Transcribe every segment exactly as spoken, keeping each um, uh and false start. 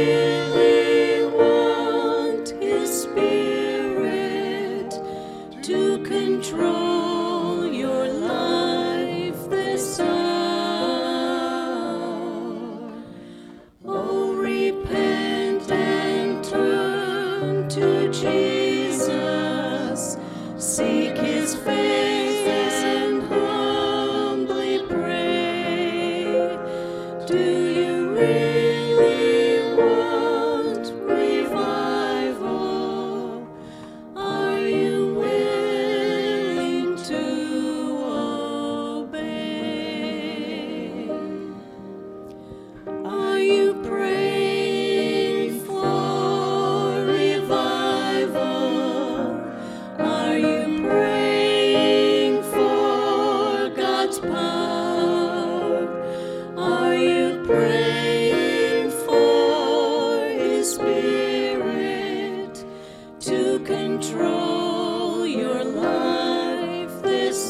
really want His Spirit to control your life this hour. Oh, repent and turn to Jesus, seek His face and humbly pray. Do you really want revival? Are you willing to obey? Are you praying for revival? Are you praying for God's power? Are you praying for His Spirit to control your life this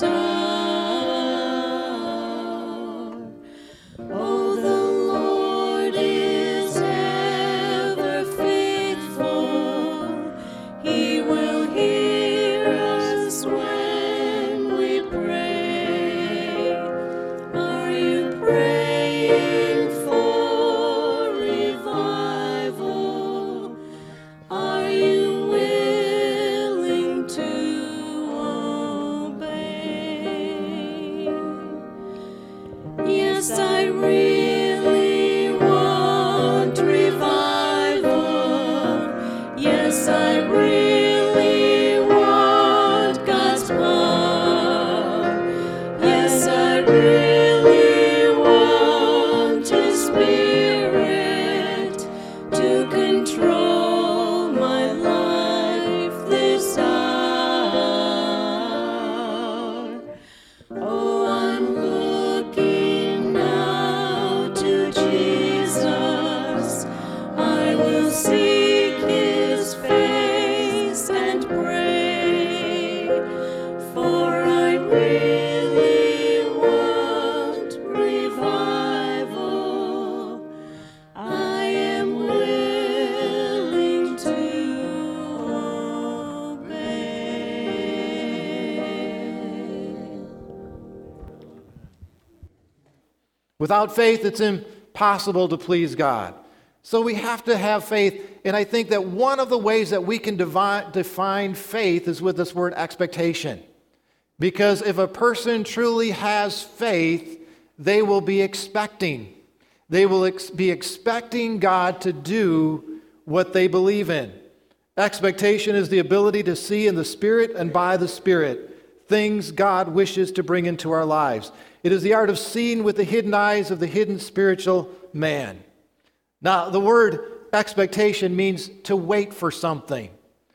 hour? Oh, the Lord is ever faithful. He will hear us when we pray. Are you praying for revival? Are you willing to obey? Yes, I really want revival. Yes, I really want God's power. Yes, I really want His Spirit to control my life this hour. Oh, I'm looking now to Jesus. I will seek His face and pray, for I really want revival. I am willing to obey. Without faith, it's impossible to please God. So we have to have faith, and I think that one of the ways that we can devi- define faith is with this word expectation. Because if a person truly has faith, they will be expecting. They will ex- be expecting God to do what they believe in. Expectation is the ability to see in the Spirit and by the Spirit things God wishes to bring into our lives. It is the art of seeing with the hidden eyes of the hidden spiritual man. Now, the word expectation means to wait for something.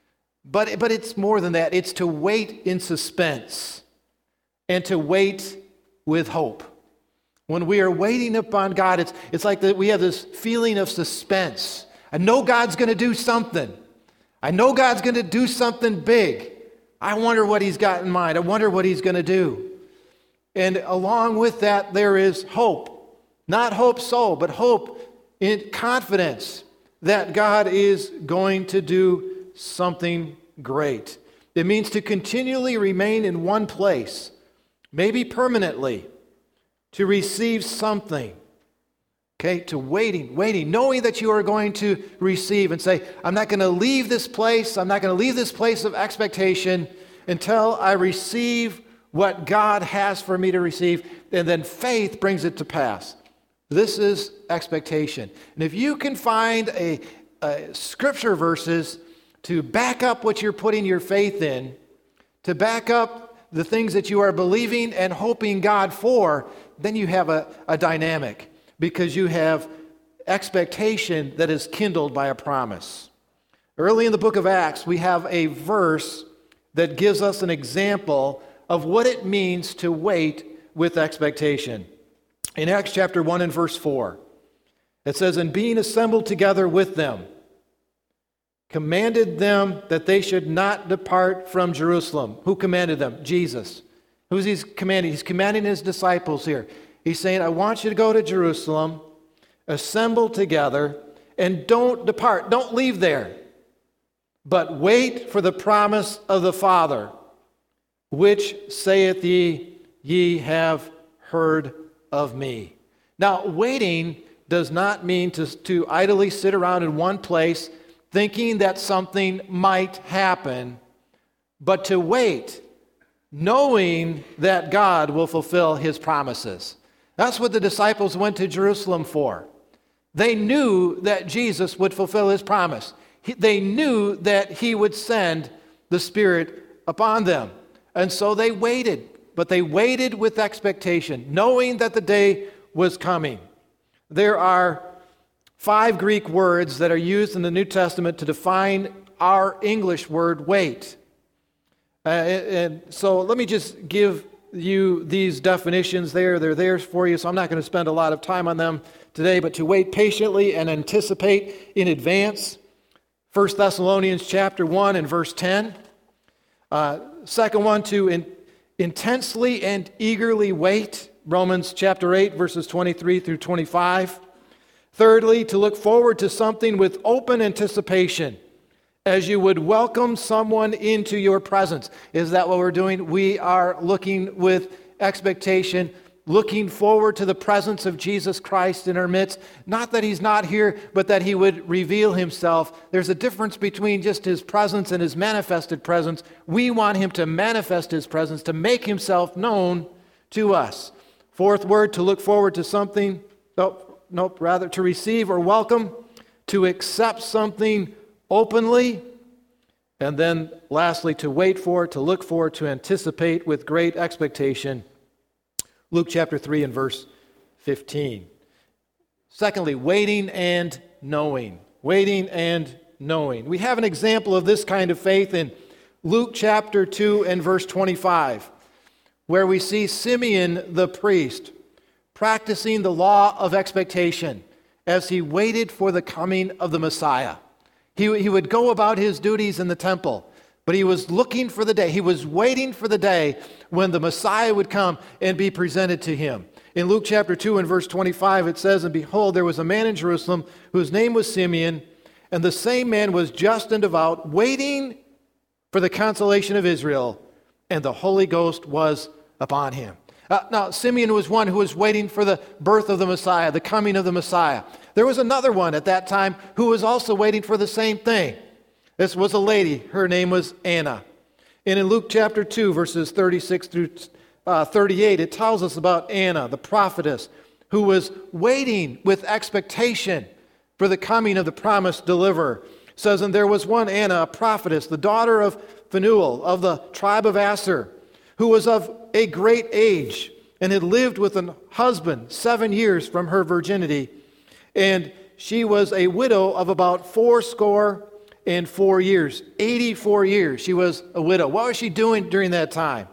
But, but it's more than that. It's to wait in suspense and to wait with hope. When we are waiting upon God, it's, it's like that we have this feeling of suspense. I know God's going to do something. I know God's going to do something big. I wonder what He's got in mind. I wonder what He's going to do. And along with that, there is hope. Not hope so, but hope in confidence that God is going to do something great. It means to continually remain in one place, maybe permanently, to receive something. Okay, to waiting, waiting, knowing that you are going to receive and say, I'm not going to leave this place, I'm not going to leave this place of expectation until I receive what God has for me to receive, and then faith brings it to pass. This is expectation. And if you can find a, a scripture verses to back up what you're putting your faith in, to back up the things that you are believing and hoping God for, then you have a, a dynamic. Because you have expectation that is kindled by a promise. Early in the book of Acts, we have a verse that gives us an example of what it means to wait with expectation. In Acts chapter one and verse four, it says, "And being assembled together with them, commanded them that they should not depart from Jerusalem." Who commanded them? Jesus. Who's he commanding? He's commanding his disciples here. He's saying, I want you to go to Jerusalem, assemble together, and don't depart. Don't leave there. But wait for the promise of the Father, which saith ye, ye have heard of me. Now, waiting does not mean to, to idly sit around in one place thinking that something might happen, but to wait, knowing that God will fulfill his promises. That's what the disciples went to Jerusalem for. They knew that Jesus would fulfill his promise. He, they knew that he would send the Spirit upon them. And so they waited, but they waited with expectation, knowing that the day was coming. There are five Greek words that are used in the New Testament to define our English word wait. Uh, and so let me just give you these definitions there. They're there for you, so I'm not going to spend a lot of time on them today, but to wait patiently and anticipate in advance. First Thessalonians chapter one and verse ten. Uh, second one, to in, intensely and eagerly wait. Romans chapter eight, verses twenty-three through twenty-five. Thirdly, to look forward to something with open anticipation, as you would welcome someone into your presence. Is that what we're doing? We are looking with expectation, looking forward to the presence of Jesus Christ in our midst. Not that he's not here, but that he would reveal himself. There's a difference between just his presence and his manifested presence. We want him to manifest his presence, to make himself known to us. Fourth word, to look forward to something. Nope, nope, rather to receive or welcome, to accept something openly, and then lastly, to wait for, to look for, to anticipate with great expectation. Luke chapter three and verse fifteen. Secondly, waiting and knowing. Waiting and knowing. We have an example of this kind of faith in Luke chapter two and verse twenty-five, where we see Simeon the priest practicing the law of expectation as he waited for the coming of the Messiah. He, he would go about his duties in the temple, but he was looking for the day. He was waiting for the day when the Messiah would come and be presented to him. In Luke chapter two and verse twenty-five, it says, "And behold, there was a man in Jerusalem whose name was Simeon, and the same man was just and devout, waiting for the consolation of Israel, and the Holy Ghost was upon him." Uh, now, Simeon was one who was waiting for the birth of the Messiah, the coming of the Messiah. There was another one at that time who was also waiting for the same thing. This was a lady. Her name was Anna. And in Luke chapter two, verses thirty-six through uh, thirty-eight, it tells us about Anna, the prophetess, who was waiting with expectation for the coming of the promised deliverer. It says, "And there was one Anna, a prophetess, the daughter of Phanuel of the tribe of Aser, who was of a great age and had lived with a husband seven years from her virginity. And she was a widow of about fourscore and four years. eighty-four years she was a widow." What was she doing during that time?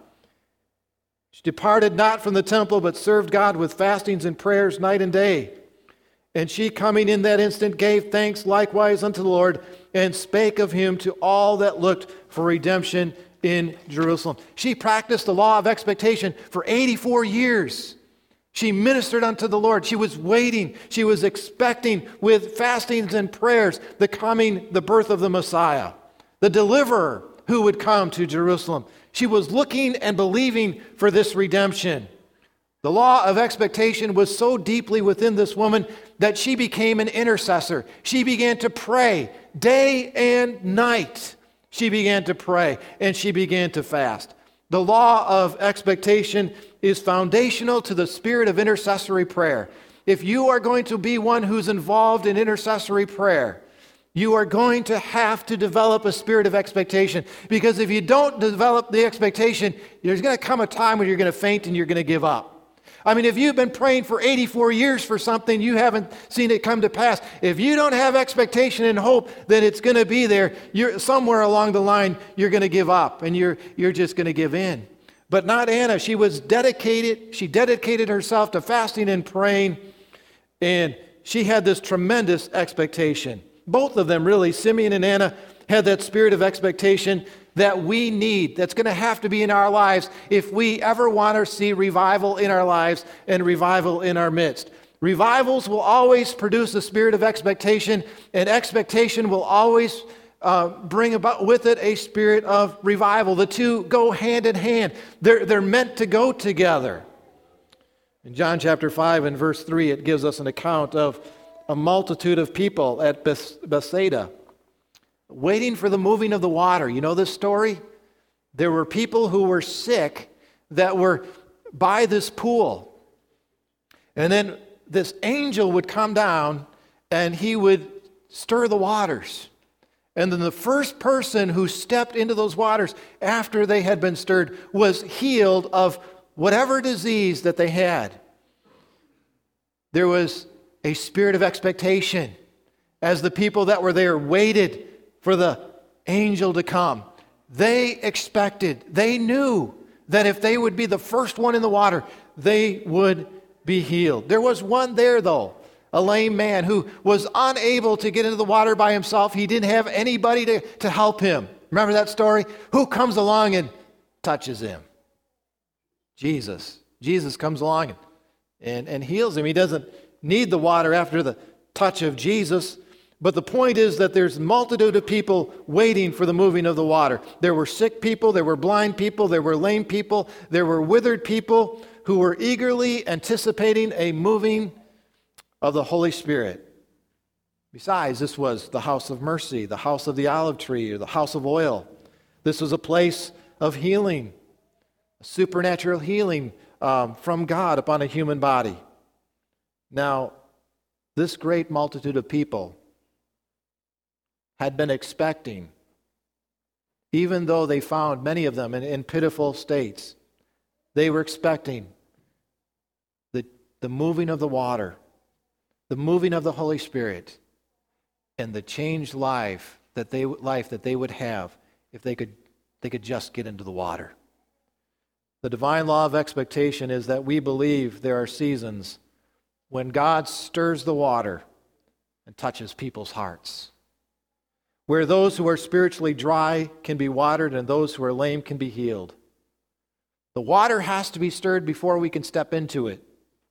"She departed not from the temple, but served God with fastings and prayers night and day. And she, coming in that instant, gave thanks likewise unto the Lord, and spake of him to all that looked for redemption in Jerusalem." She practiced the law of expectation for eighty-four years. She ministered unto the Lord. She was waiting. She was expecting with fastings and prayers the coming, the birth of the Messiah, the deliverer who would come to Jerusalem. She was looking and believing for this redemption. The law of expectation was so deeply within this woman that she became an intercessor. She began to pray day and night. She began to pray and she began to fast. The law of expectation is foundational to the spirit of intercessory prayer. If you are going to be one who's involved in intercessory prayer, you are going to have to develop a spirit of expectation. Because if you don't develop the expectation, there's going to come a time when you're going to faint and you're going to give up. I mean, if you've been praying for eighty-four years for something, you haven't seen it come to pass. If you don't have expectation and hope that it's going to be there, you're somewhere along the line, you're going to give up and you're, you're just going to give in. But not Anna. She was dedicated. She dedicated herself to fasting and praying, and she had this tremendous expectation. Both of them, really, Simeon and Anna, had that spirit of expectation that we need, that's going to have to be in our lives if we ever want to see revival in our lives and revival in our midst. Revivals will always produce a spirit of expectation, and expectation will always uh, bring about with it a spirit of revival. The two go hand in hand. They're, they're meant to go together. In John chapter five and verse three, it gives us an account of a multitude of people at Beth- Bethsaida waiting for the moving of the water. You know this story? There were people who were sick that were by this pool. And then this angel would come down and he would stir the waters. And then the first person who stepped into those waters after they had been stirred was healed of whatever disease that they had. There was a spirit of expectation as the people that were there waited for the angel to come. They expected, they knew that if they would be the first one in the water, they would be healed. There was one there, though, a lame man who was unable to get into the water by himself. He didn't have anybody to, to help him. Remember that story? Who comes along and touches him? Jesus. Jesus comes along and, and, and heals him. He doesn't need the water after the touch of Jesus. But the point is that there's a multitude of people waiting for the moving of the water. There were sick people, there were blind people, there were lame people, there were withered people who were eagerly anticipating a moving of the Holy Spirit. Besides, this was the house of mercy, the house of the olive tree, or the house of oil. This was a place of healing, a supernatural healing um, from God upon a human body. Now, this great multitude of people had been expecting, even though they found many of them in, in pitiful states, they were expecting the, the moving of the water, the moving of the Holy Spirit, and the changed life that they life that they would have if they could they could just get into the water. The divine law of expectation is that we believe there are seasons when God stirs the water and touches people's hearts, where those who are spiritually dry can be watered and those who are lame can be healed. The water has to be stirred before we can step into it.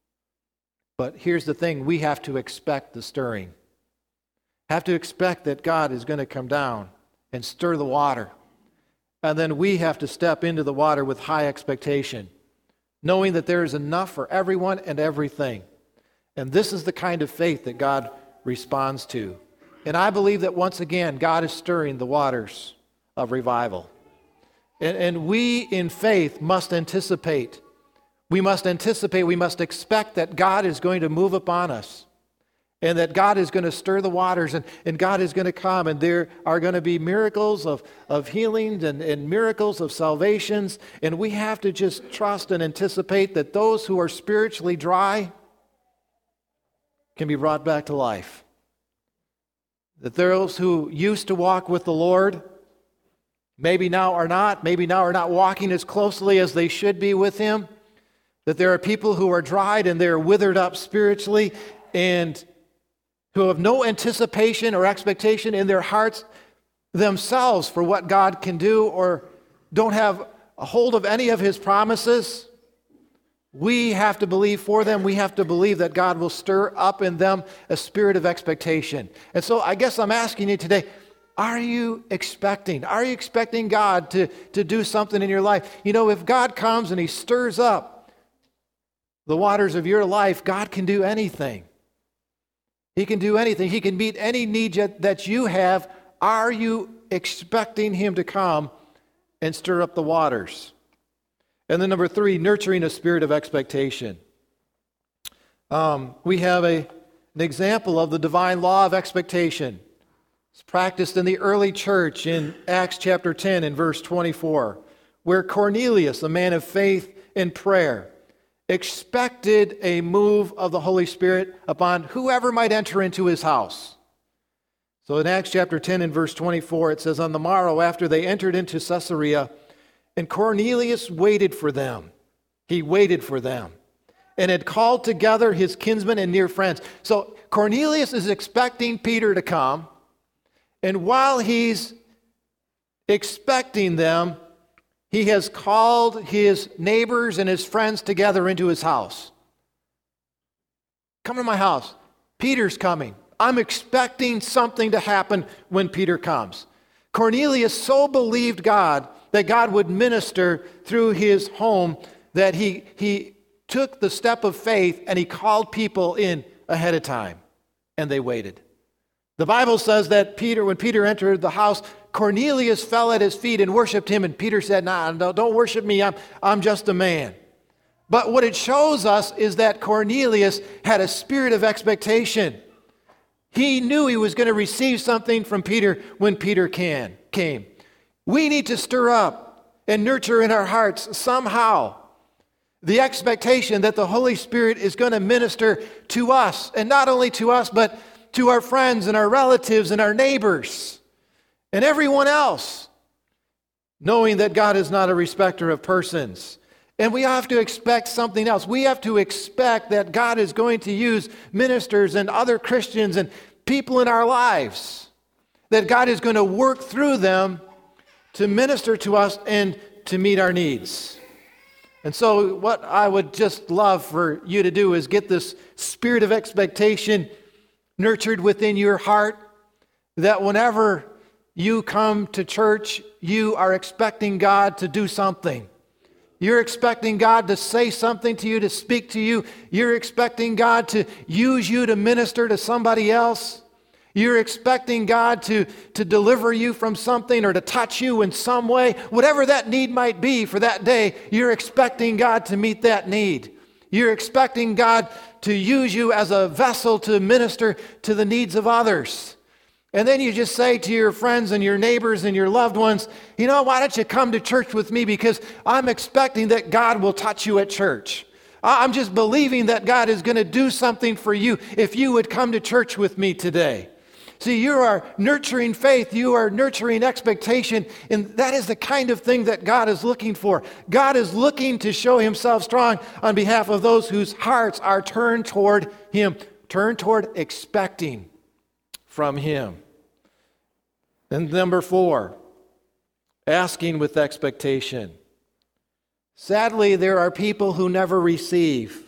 But here's the thing, we have to expect the stirring. Have to expect that God is going to come down and stir the water. And then we have to step into the water with high expectation, knowing that there is enough for everyone and everything. And this is the kind of faith that God responds to. And I believe that once again, God is stirring the waters of revival. And, and we in faith must anticipate. We must anticipate, we must expect that God is going to move upon us. And that God is going to stir the waters, and, and God is going to come, and there are going to be miracles of, of healings and, and miracles of salvations. And we have to just trust and anticipate that those who are spiritually dry can be brought back to life. That those who used to walk with the Lord, maybe now are not, maybe now are not walking as closely as they should be with Him. That there are people who are dried and they're withered up spiritually and who have no anticipation or expectation in their hearts themselves for what God can do, or don't have a hold of any of His promises. We have to believe for them. We have to believe that God will stir up in them a spirit of expectation. And so I guess I'm asking you today, are you expecting? Are you expecting God to, to do something in your life? You know, if God comes and He stirs up the waters of your life, God can do anything. He can do anything. He can meet any need that you have. Are you expecting Him to come and stir up the waters? And then number three, nurturing a spirit of expectation. Um, we have a, an example of the divine law of expectation. It's practiced in the early church in Acts chapter ten and verse twenty-four, where Cornelius, a man of faith and prayer, expected a move of the Holy Spirit upon whoever might enter into his house. So in Acts chapter ten and verse twenty-four, it says, on the morrow after they entered into Caesarea, and Cornelius waited for them. He waited for them and had called together his kinsmen and near friends. So Cornelius is expecting Peter to come, and while he's expecting them, he has called his neighbors and his friends together into his house. come to my house. Peter's coming. I'm expecting something to happen when Peter comes. Cornelius so believed God that God would minister through his home that he, he took the step of faith and he called people in ahead of time, and they waited. The Bible says that Peter, when Peter entered the house, Cornelius fell at his feet and worshiped him, and Peter said, nah, don't worship me, I'm, I'm just a man. But what it shows us is that Cornelius had a spirit of expectation. He knew he was going to receive something from Peter when Peter can, came. We need to stir up and nurture in our hearts somehow the expectation that the Holy Spirit is going to minister to us, and not only to us, but to our friends and our relatives and our neighbors and everyone else, knowing that God is not a respecter of persons. And we have to expect something else. We have to expect that God is going to use ministers and other Christians and people in our lives, that God is going to work through them to minister to us and to meet our needs. And so what I would just love for you to do is get this spirit of expectation nurtured within your heart, that whenever you come to church, you are expecting God to do something. You're expecting God to say something to you, to speak to you. You're expecting God to use you to minister to somebody else. You're expecting God to, to deliver you from something or to touch you in some way. Whatever that need might be for that day, you're expecting God to meet that need. You're expecting God to use you as a vessel to minister to the needs of others. And then you just say to your friends and your neighbors and your loved ones, you know, why don't you come to church with me, because I'm expecting that God will touch you at church. I'm just believing that God is going to do something for you if you would come to church with me today. See, you are nurturing faith, you are nurturing expectation, and that is the kind of thing that God is looking for. God is looking to show himself strong on behalf of those whose hearts are turned toward him, turned toward expecting from him. And number four, asking with expectation. Sadly, there are people who never receive.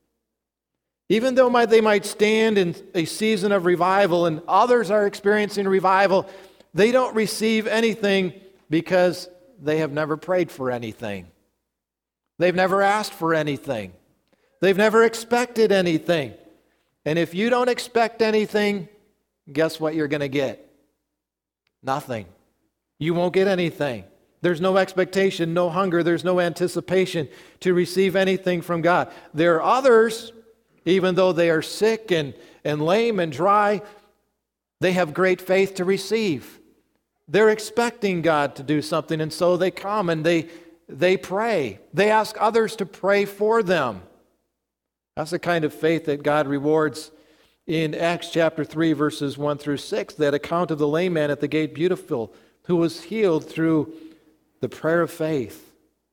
Even though they might stand in a season of revival and others are experiencing revival, they don't receive anything because they have never prayed for anything. They've never asked for anything. They've never expected anything. And if you don't expect anything, guess what you're going to get? Nothing. You won't get anything. There's no expectation, no hunger, there's no anticipation to receive anything from God. There are others, even though they are sick and, and lame and dry, they have great faith to receive. They're expecting God to do something, and so they come and they, they pray. They ask others to pray for them. That's the kind of faith that God rewards in Acts chapter three, verses one through six, that account of the lame man at the gate beautiful, who was healed through the prayer of faith.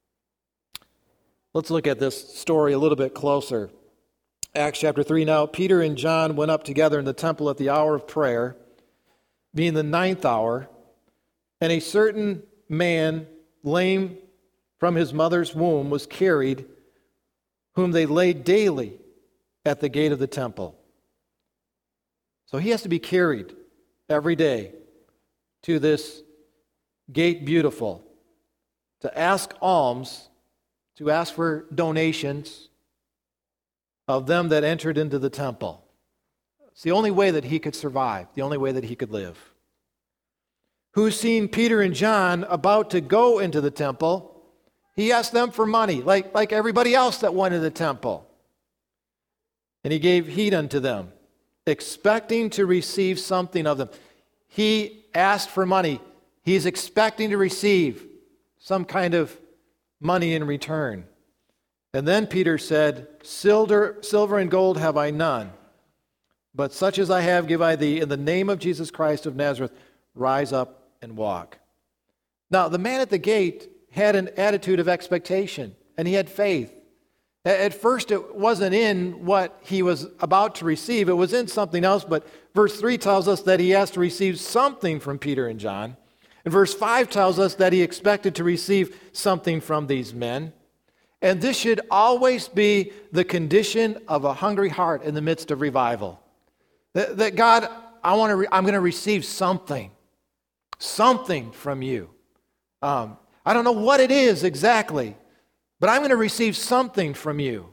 Let's look at this story a little bit closer. Acts chapter three, now Peter and John went up together in the temple at the hour of prayer, being the ninth hour, and a certain man, lame from his mother's womb, was carried, whom they laid daily at the gate of the temple. So he has to be carried every day to this gate beautiful to ask alms, to ask for donations of them that entered into the temple. It's the only way that he could survive, the only way that he could live. Who's seen Peter and John about to go into the temple, he asked them for money, like, like everybody else that went into the temple. And he gave heed unto them, expecting to receive something of them. He asked for money. He's expecting to receive some kind of money in return. And then Peter said, Silver, silver and gold have I none, but such as I have give I thee. In the name of Jesus Christ of Nazareth, rise up and walk. Now, the man at the gate had an attitude of expectation, and he had faith. At first, it wasn't in what he was about to receive. It was in something else, but verse three tells us that he asked to receive something from Peter and John. And verse five tells us that he expected to receive something from these men. And this should always be the condition of a hungry heart in the midst of revival. That, that God, I want to. Re- I'm going to receive something, something from you. Um, I don't know what it is exactly, but I'm going to receive something from you.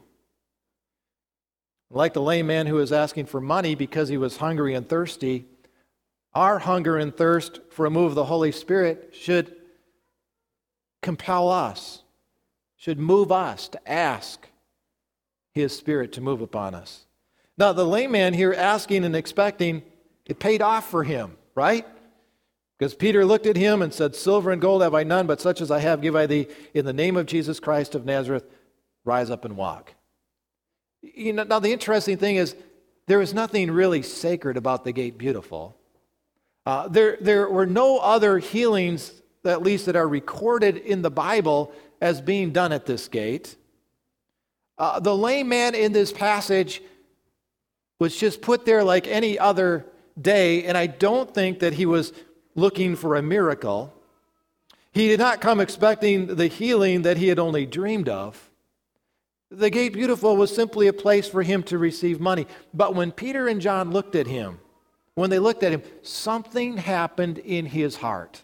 Like the lame man who was asking for money because he was hungry and thirsty, our hunger and thirst for a move of the Holy Spirit should compel us, should move us to ask His Spirit to move upon us. Now, the lame man here asking and expecting, it paid off for him, right? Because Peter looked at him and said, "Silver and gold have I none, but such as I have give I thee. In the name of Jesus Christ of Nazareth, rise up and walk." You know, now, the interesting thing is, there is nothing really sacred about the Gate Beautiful. Uh, there, there were no other healings, at least that are recorded in the Bible, as being done at this gate. Uh, the lame man in this passage was just put there like any other day, and I don't think that he was looking for a miracle. He did not come expecting the healing that he had only dreamed of. The Gate Beautiful was simply a place for him to receive money. But when Peter and John looked at him, when they looked at him, something happened in his heart.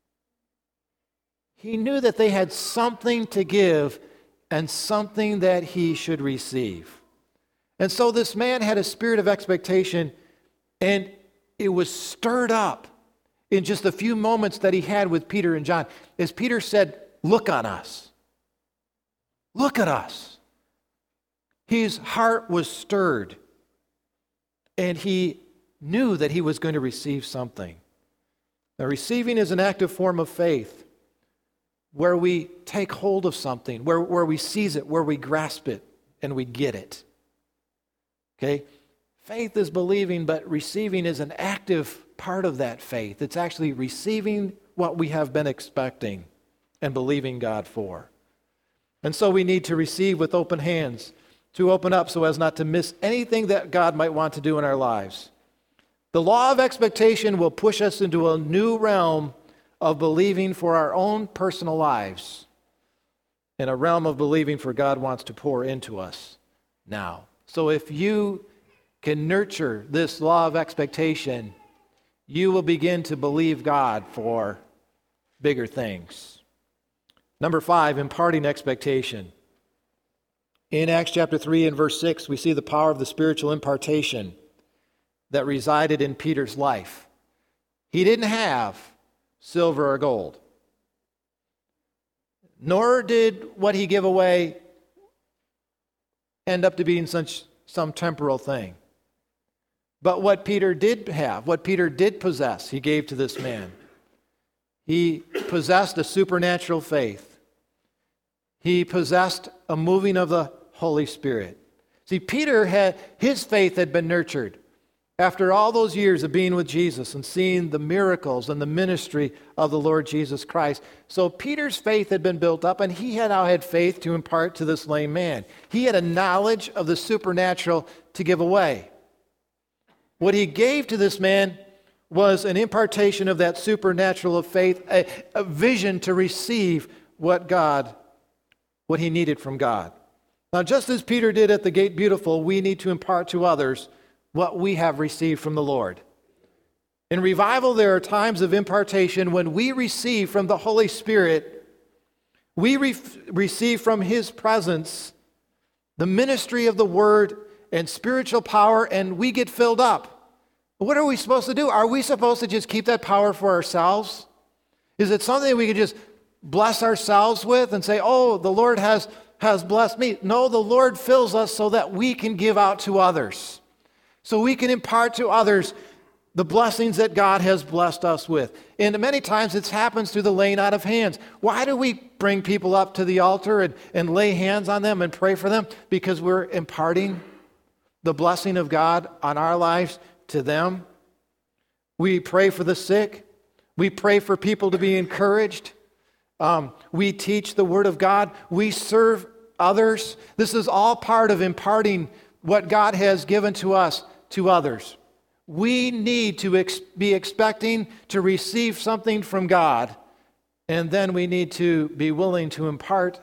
He knew that they had something to give and something that he should receive. And so this man had a spirit of expectation, and it was stirred up in just a few moments that he had with Peter and John. As Peter said, "Look on us. Look at us." His heart was stirred, and he knew that he was going to receive something. Now, receiving is an active form of faith where we take hold of something, where, where we seize it, where we grasp it, and we get it. Okay? Faith is believing, but receiving is an active part of that faith. It's actually receiving what we have been expecting and believing God for. And so we need to receive with open hands, to open up so as not to miss anything that God might want to do in our lives. The law of expectation will push us into a new realm of believing for our own personal lives, and a realm of believing for God wants to pour into us now. So if you can nurture this law of expectation, you will begin to believe God for bigger things. Number five, imparting expectation. In Acts chapter three and verse six, we see the power of the spiritual impartation that resided in Peter's life. He didn't have silver or gold, nor did what he gave away end up to being such some temporal thing. But what Peter did have, what Peter did possess, he gave to this man. He possessed a supernatural faith. He possessed a moving of the Holy Spirit. See, Peter had, his faith had been nurtured after all those years of being with Jesus and seeing the miracles and the ministry of the Lord Jesus Christ. So Peter's faith had been built up, and he had now had faith to impart to this lame man. He had a knowledge of the supernatural to give away. What he gave to this man was an impartation of that supernatural of faith, a, a vision to receive what God, what he needed from God. Now, just as Peter did at the Gate Beautiful, we need to impart to others what we have received from the Lord. In revival, there are times of impartation when we receive from the Holy Spirit, we re- receive from His presence the ministry of the Word and spiritual power, and we get filled up. What are we supposed to do? Are we supposed to just keep that power for ourselves? Is it something we could just bless ourselves with and say, "Oh, the Lord has, has blessed me"? No, the Lord fills us so that we can give out to others. So we can impart to others the blessings that God has blessed us with. And many times it happens through the laying out of hands. Why do we bring people up to the altar and, and lay hands on them and pray for them? Because we're imparting the blessing of God on our lives to them. We pray for the sick. We pray for people to be encouraged. Um, we teach the Word of God. We serve others. This is all part of imparting what God has given to us to others. We need to ex- be expecting to receive something from God, and then we need to be willing to impart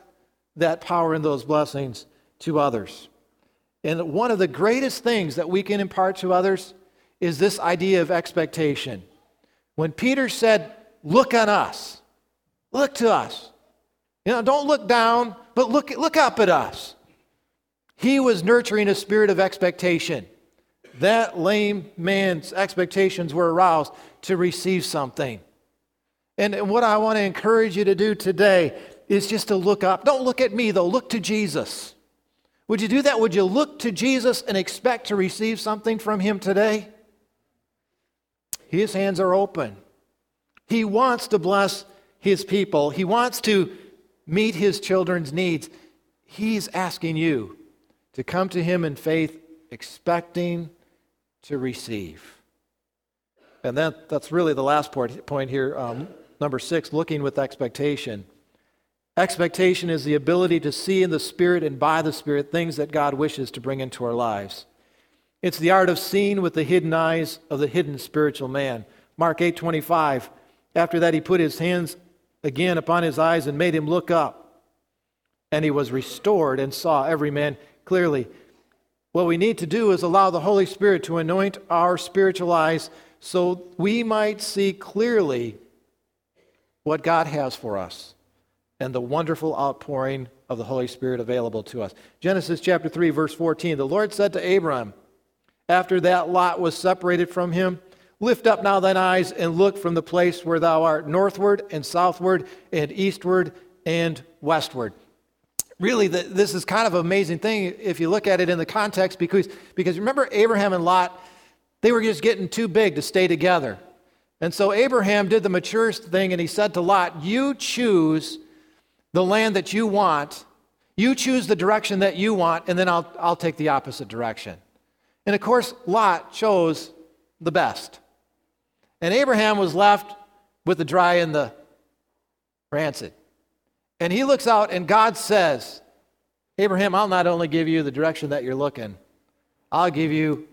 that power and those blessings to others. And one of the greatest things that we can impart to others is this idea of expectation. When Peter said, look on us, look to us. You know, don't look down, but look, look up at us. He was nurturing a spirit of expectation. That lame man's expectations were aroused to receive something. And what I want to encourage you to do today is just to look up. Don't look at me, though. Look to Jesus. Would you do that? Would you look to Jesus and expect to receive something from him today? His hands are open. He wants to bless his people. He wants to meet his children's needs. He's asking you to come to him in faith, expecting to receive. And that, that's really the last point, point here, um, number six, looking with expectation. Expectation is the ability to see in the Spirit and by the Spirit things that God wishes to bring into our lives. It's the art of seeing with the hidden eyes of the hidden spiritual man. Mark eight twenty-five, after that he put his hands again upon his eyes and made him look up. And he was restored and saw every man clearly. What we need to do is allow the Holy Spirit to anoint our spiritual eyes so we might see clearly what God has for us and the wonderful outpouring of the Holy Spirit available to us. Genesis chapter three, verse fourteen, the Lord said to Abram, after that Lot was separated from him, lift up now thine eyes and look from the place where thou art, northward and southward and eastward and westward. Really, the, this is kind of an amazing thing if you look at it in the context, because, because remember Abraham and Lot, they were just getting too big to stay together. And so Abraham did the mature thing, and he said to Lot, you choose the land that you want, you choose the direction that you want, and then I'll, I'll take the opposite direction. And of course, Lot chose the best. And Abraham was left with the dry and the rancid. And he looks out and God says, Abraham, I'll not only give you the direction that you're looking, I'll give you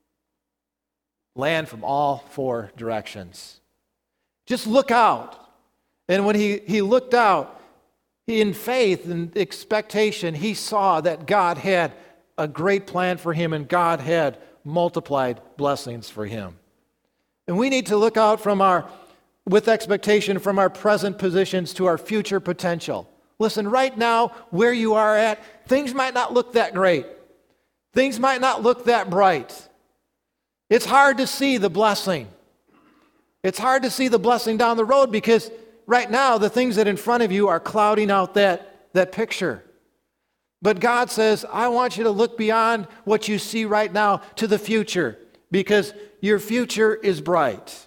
land from all four directions. Just look out. And when he, he looked out, he, in faith and expectation, he saw that God had a great plan for him and God had multiplied blessings for him. And we need to look out from our with expectation from our present positions to our future potential. Listen, right now, where you are at, things might not look that great. Things might not look that bright. It's hard to see the blessing. It's hard to see the blessing down the road because right now, the things that in front of you are clouding out that, that picture. But God says, I want you to look beyond what you see right now to the future because your future is bright.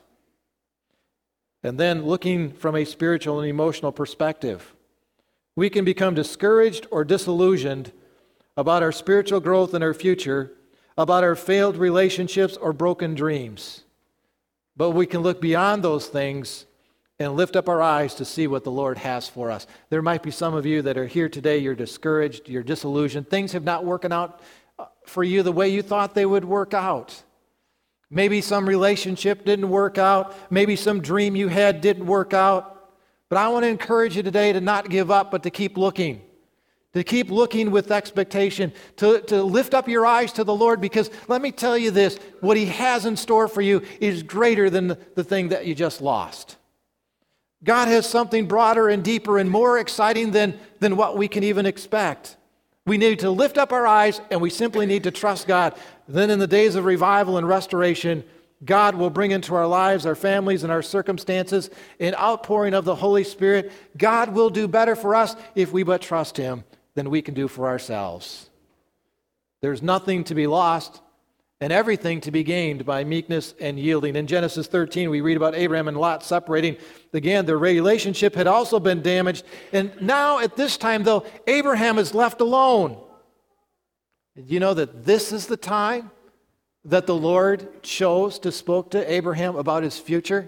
And then looking from a spiritual and emotional perspective, we can become discouraged or disillusioned about our spiritual growth and our future, about our failed relationships or broken dreams. But we can look beyond those things and lift up our eyes to see what the Lord has for us. There might be some of you that are here today, you're discouraged, you're disillusioned. Things have not worked out for you the way you thought they would work out. Maybe some relationship didn't work out. Maybe some dream you had didn't work out. But I want to encourage you today to not give up, but to keep looking. To keep looking with expectation. To, to lift up your eyes to the Lord, because let me tell you this, what He has in store for you is greater than the, the thing that you just lost. God has something broader and deeper and more exciting than, than what we can even expect. We need to lift up our eyes and we simply need to trust God. Then in the days of revival and restoration, God will bring into our lives, our families, and our circumstances an outpouring of the Holy Spirit. God will do better for us if we but trust Him than we can do for ourselves. There's nothing to be lost and everything to be gained by meekness and yielding. In Genesis thirteen, we read about Abraham and Lot separating. Again, their relationship had also been damaged. And now at this time, though, Abraham is left alone. Did you know that this is the time that the Lord chose to speak to Abraham about his future?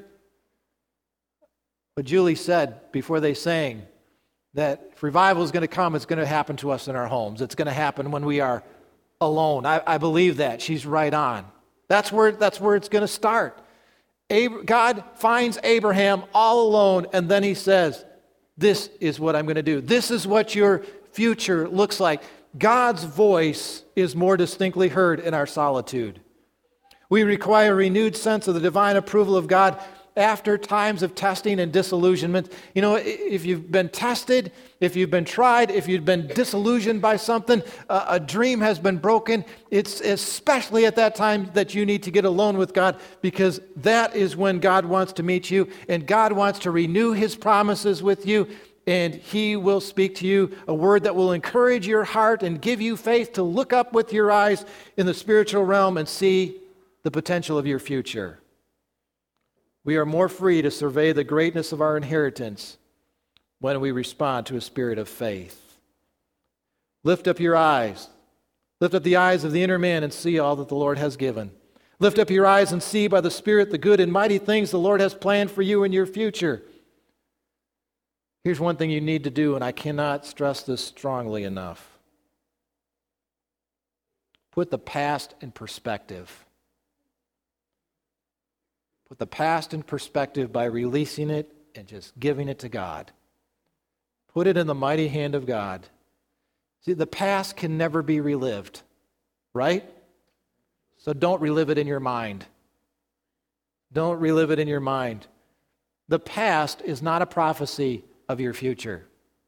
But Julie said before they sang that if revival is going to come, it's going to happen to us in our homes. It's going to happen when we are alone. I, I believe that. She's right on. That's where, that's where it's going to start. Ab- God finds Abraham all alone, and then He says, this is what I'm going to do. This is what your future looks like. God's voice is more distinctly heard in our solitude. We require a renewed sense of the divine approval of God after times of testing and disillusionment. You know, if you've been tested, if you've been tried, if you've been disillusioned by something, a, a dream has been broken, it's especially at that time that you need to get alone with God, because that is when God wants to meet you, and God wants to renew his promises with you, and he will speak to you a word that will encourage your heart and give you faith to look up with your eyes in the spiritual realm and see the potential of your future. We are more free to survey the greatness of our inheritance when we respond to a spirit of faith. Lift up your eyes. Lift up the eyes of the inner man and see all that the Lord has given. Lift up your eyes and see by the Spirit the good and mighty things the Lord has planned for you in your future. Here's one thing you need to do, and I cannot stress this strongly enough. Put the past in perspective. Put the past in perspective by releasing it and just giving it to God. Put it in the mighty hand of God. See, the past can never be relived, right? So don't relive it in your mind. Don't relive it in your mind. The past is not a prophecy of your future.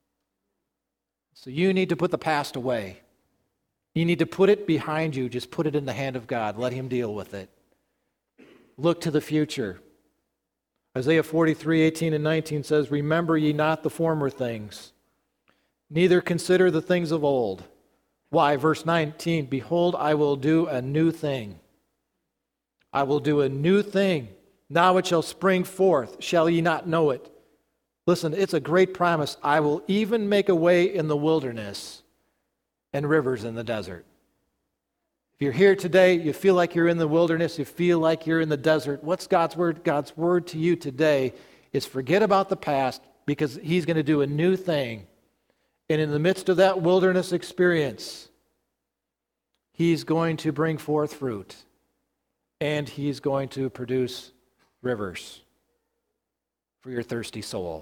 So you need to put the past away. You need to put it behind you. Just put it in the hand of God. Let him deal with it. Look to the future. Isaiah forty-three, eighteen and nineteen says, "Remember ye not the former things, neither consider the things of old." Why? Verse nineteen, "Behold, I will do a new thing. I will do a new thing. Now it shall spring forth. Shall ye not know it?" Listen, it's a great promise. I will even make a way in the wilderness and rivers in the desert. If you're here today, you feel like you're in the wilderness, you feel like you're in the desert, what's God's word? God's word to you today is forget about the past, because he's going to do a new thing. And in the midst of that wilderness experience, he's going to bring forth fruit, and he's going to produce rivers for your thirsty soul.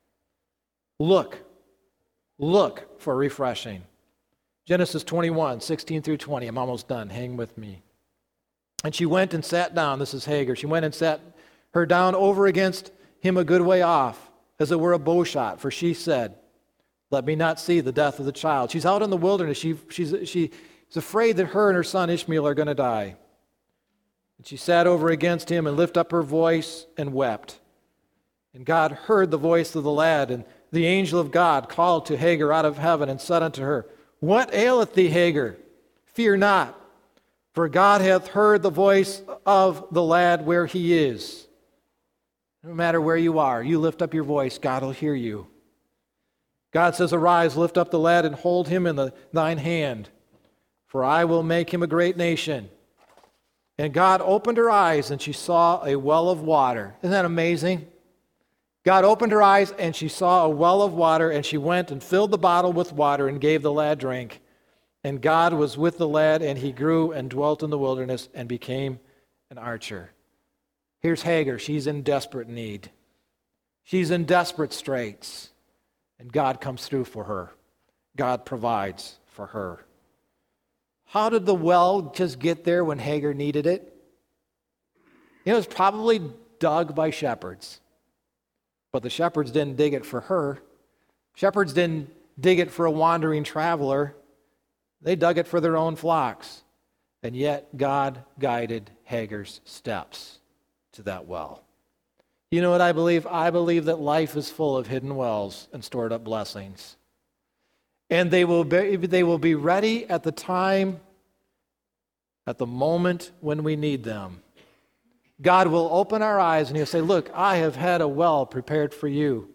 Look, look for refreshing. Genesis twenty-one, sixteen through twenty. I'm almost done. Hang with me. "And she went and sat down." This is Hagar. "She went and sat her down over against him a good way off, as it were a bow shot. For she said, Let me not see the death of the child." She's out in the wilderness. She, she's, she's afraid that her and her son Ishmael are going to die. "And she sat over against him and lifted up her voice and wept. And God heard the voice of the lad. And the angel of God called to Hagar out of heaven and said unto her, What aileth thee, Hagar? Fear not, for God hath heard the voice of the lad where he is." No matter where you are, you lift up your voice, God will hear you. God says, "Arise, lift up the lad and hold him in the, thine hand, for I will make him a great nation." And God opened her eyes, and she saw a well of water. Isn't that amazing? God opened her eyes, and she saw a well of water, and she went and filled the bottle with water and gave the lad drink. And God was with the lad, and he grew and dwelt in the wilderness and became an archer. Here's Hagar. She's in desperate need. She's in desperate straits. And God comes through for her. God provides for her. How did the well just get there when Hagar needed it? It was probably dug by shepherds. But the shepherds didn't dig it for her. Shepherds didn't dig it for a wandering traveler. They dug it for their own flocks. And yet God guided Hagar's steps to that well. You know what I believe? I believe that life is full of hidden wells and stored up blessings. And they will be, they will be ready at the time, at the moment when we need them. God will open our eyes and he'll say, "Look, I have had a well prepared for you.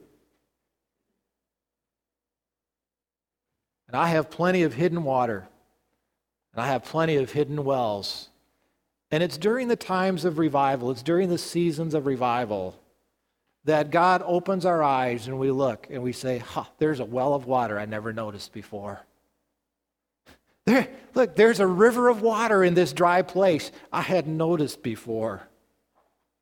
And I have plenty of hidden water. And I have plenty of hidden wells." And it's during the times of revival, it's during the seasons of revival, that God opens our eyes and we look and we say, "Huh, there's a well of water I never noticed before. There, look, there's a river of water in this dry place I hadn't noticed before."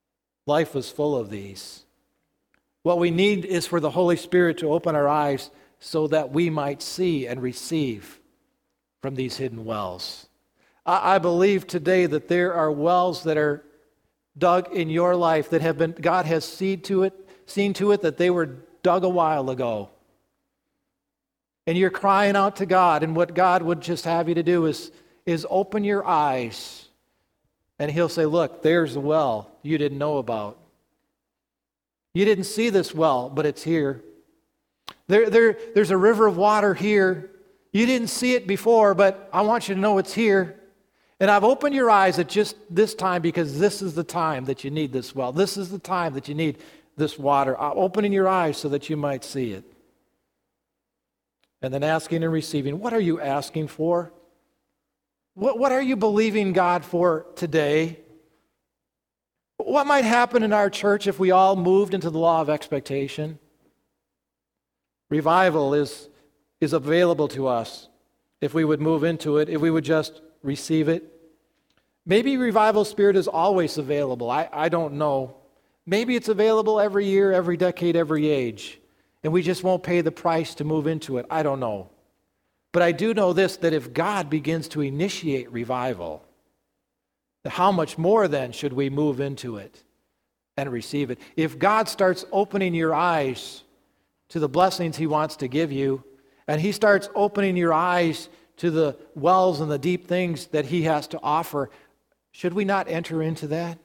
Life is full of these. What we need is for the Holy Spirit to open our eyes so that we might see and receive from these hidden wells. I, I believe today that there are wells that are dug in your life that have been, God has seen to it, seen to it that they were dug a while ago. And you're crying out to God, and what God would just have you to do is, is open your eyes, and He'll say, look, there's a well you didn't know about. You didn't see this well, but it's here. There, there, there's a river of water here. You didn't see it before, but I want you to know it's here. And I've opened your eyes at just this time because this is the time that you need this well. This is the time that you need this water. I'm opening your eyes so that you might see it. And then asking and receiving. What are you asking for? What, what are you believing God for today? What might happen in our church if we all moved into the law of expectation? Revival is, is available to us if we would move into it, if we would just receive it. Maybe revival spirit is always available. I, I don't know. Maybe it's available every year, every decade, every age, and we just won't pay the price to move into it. I don't know. But I do know this, that if God begins to initiate revival, how much more then should we move into it and receive it? If God starts opening your eyes to the blessings He wants to give you, and He starts opening your eyes to the wells and the deep things that He has to offer, should we not enter into that?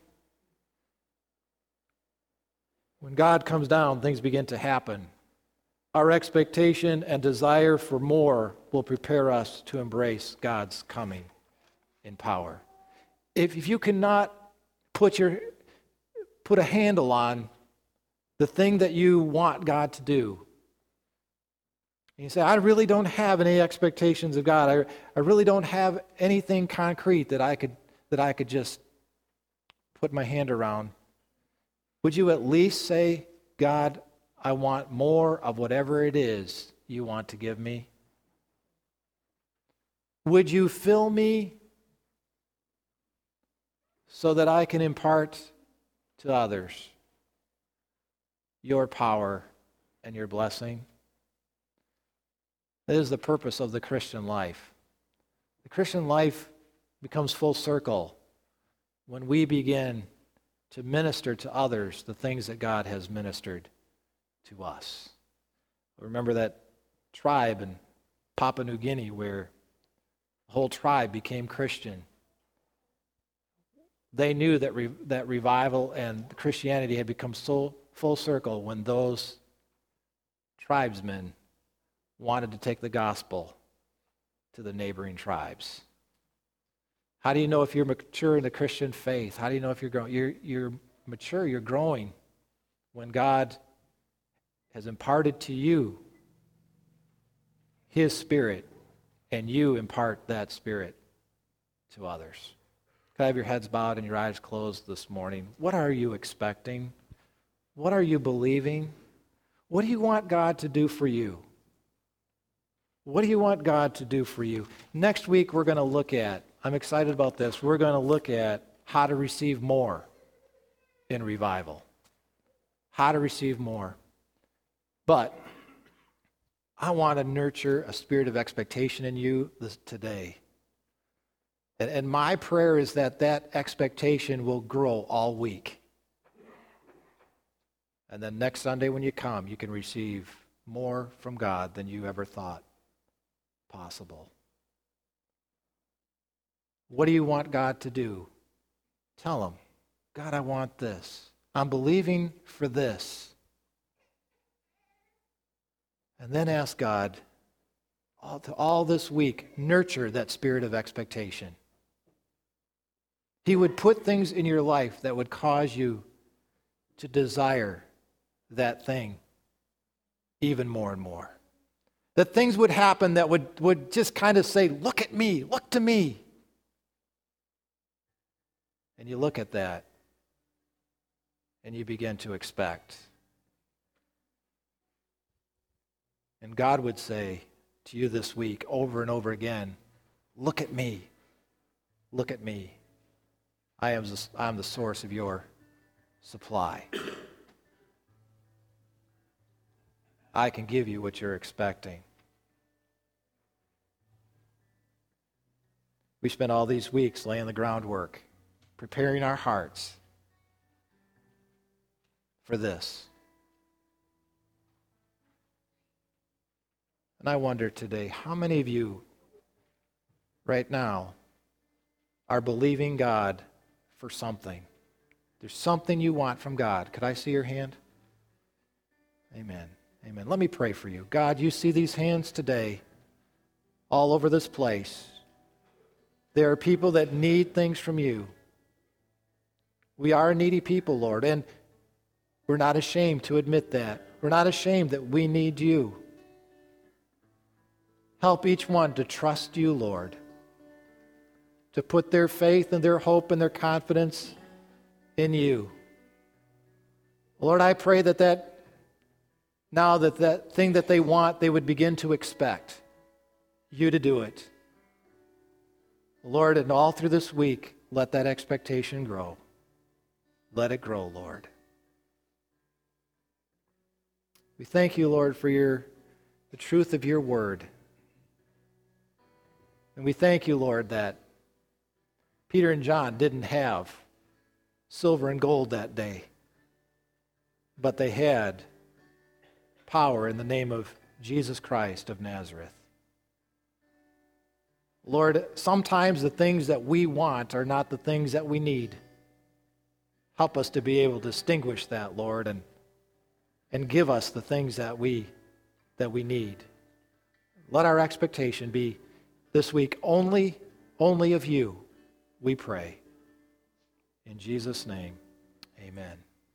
When God comes down, things begin to happen. Our expectation and desire for more will prepare us to embrace God's coming in power. If, if you cannot put your put a handle on the thing that you want God to do, and you say, I really don't have any expectations of God. I, I really don't have anything concrete that I could that I could just put my hand around. Would you at least say, God, I want more of whatever it is you want to give me? Would you fill me so that I can impart to others your power and your blessing? That is the purpose of the Christian life. The Christian life becomes full circle when we begin to minister to others the things that God has ministered to us. Remember that tribe in Papua New Guinea where the whole tribe became Christian. They knew that re- that revival and Christianity had become so full circle when those tribesmen wanted to take the gospel to the neighboring tribes. How do you know if you're mature in the Christian faith? How do you know if you're growing? You're, you're mature, you're growing when God has imparted to you His Spirit, and you impart that Spirit to others. Can I have your heads bowed and your eyes closed this morning? What are you expecting? What are you believing? What do you want God to do for you? What do you want God to do for you? Next week we're going to look at, I'm excited about this, we're going to look at how to receive more in revival. How to receive more. But I want to nurture a spirit of expectation in you this, today. And, and my prayer is that that expectation will grow all week. And then next Sunday when you come, you can receive more from God than you ever thought possible. What do you want God to do? Tell Him, God, I want this. I'm believing for this. And then ask God, all, to all this week, nurture that spirit of expectation. He would put things in your life that would cause you to desire that thing even more and more. That things would happen that would, would just kind of say, look at me, look to me. And you look at that and you begin to expect. And God would say to you this week over and over again, look at me, look at me. I am the, I am the source of your supply. I can give you what you're expecting. We spent all these weeks laying the groundwork, preparing our hearts for this. And I wonder today, how many of you right now are believing God for something? There's something you want from God. Could I see your hand? Amen. Amen. Let me pray for you. God, you see these hands today all over this place. There are people that need things from you. We are a needy people, Lord, and we're not ashamed to admit that. We're not ashamed that we need you. Help each one to trust you, Lord, to put their faith and their hope and their confidence in you. Lord, I pray that that now that that thing that they want, they would begin to expect you to do it. Lord, and all through this week, let that expectation grow. Let it grow, Lord. We thank you, Lord, for your the truth of your word. And we thank you, Lord, that Peter and John didn't have silver and gold that day, but they had power in the name of Jesus Christ of Nazareth. Lord, sometimes the things that we want are not the things that we need. Help us to be able to distinguish that, Lord, and, and give us the things that we, that we need. Let our expectation be this week only, only of you, we pray. In Jesus' name, amen.